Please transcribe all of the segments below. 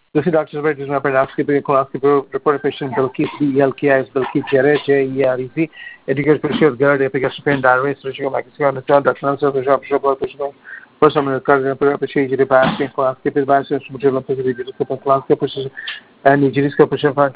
दूसरी डॉक्टर बैठे इसमें endoscopy colonoscopy report patient Bilkis BLKIS Bilkis JEREC educated patient girl application pain diarrhea switching microscope and the doctor so the shop patient person patient the patient coloscopy patient material patient coloscopy and injuries patient find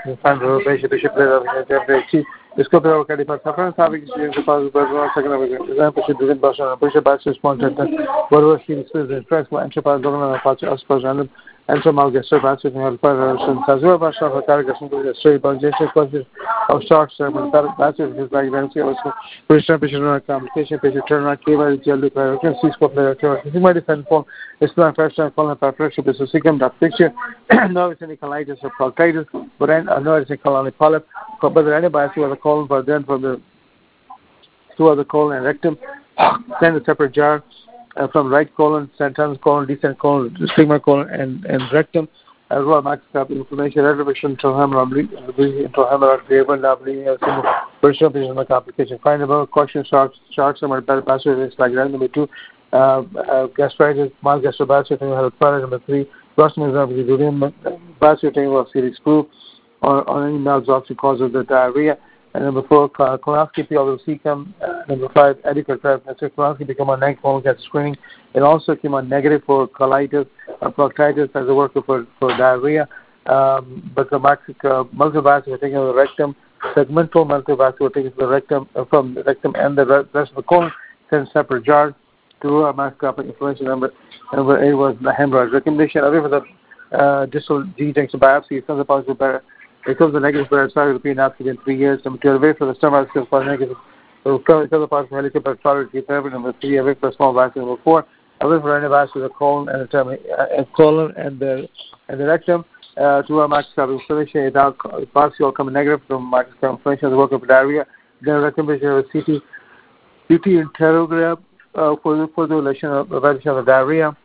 patient इसको प्रयोग करने पर सफल साबित किसी के पास बर्बाद सकना है patient दुर्गंध भाषा patient back response करता है बर्बाद की stress को एंट्रोपाल दोनों पांच आसपास and so Malgester Bassett and Alpha Sazua Basha Targason to straight budgeted questions of short term Bassett is like Christian patient communication patient turn on cable jelly player Cisco player this is my defense form it's not first time calling by pressure is a second that picture no it's any colitis or proctitis but I know it's a colonic polyp but the antibiotics was a colon for then from the two of the colon and rectum send a separate jar from right colon, central colon, descent colon, stigma colon, and rectum, as well as inflammation, retribution, intrahumeral graven, burst of complication. Findable, caution, sharks, some are better passages like that. Number 2, gastritis, mild gastrobacter, number 3, Rostamizum, basket was series proof on any malabsorption cause of the diarrhea. And number 4, colonoscopy of the cecum. Number 5, adequate pregnancy. Colonoscopy become on negative colon cancer screening. It also came on negative for colitis or proctitis as a worker for diarrhea. But the multiple biopsy were taken of the rectum. Segmental multiple biopsy were taken from the rectum and the rest of the colon. 10 separate jars. Through a macroscopic inflammation. Number 8 was the hemorrhoid. Recommendation of the distal G junction biopsy. It comes positive better. It comes the negative, but it's started to be enough in 3 years. Number 2, away from the stomach, because negative. It comes the positive helicopter, but started to therapy. Number 3, away from the small vacuum. Number 4, away from any vascular the colon and the colon and the rectum. To a macroscopic inflammation, biopsy all coming negative from macroscopic inflammation, the work of diarrhea. Then recommendation of CT interrogram for the relation of evaluation of diarrhea.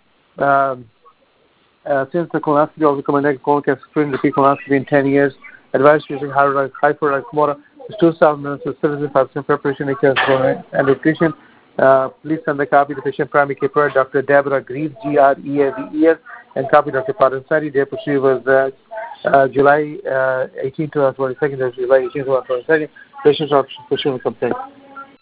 Since the colonoscopy also coming negative colon cancer screening, repeat colonoscopy in 10 years. Advice using hyperacmora. 2,000 minutes of 75% preparation and nutrition. Please send the copy to patient primary care provider, Dr. Deborah Greaves, Greaves, and copy Dr. Padansari. Day procedure was July 18, 2022. July 18, 2022. Patients are pursuing complaint.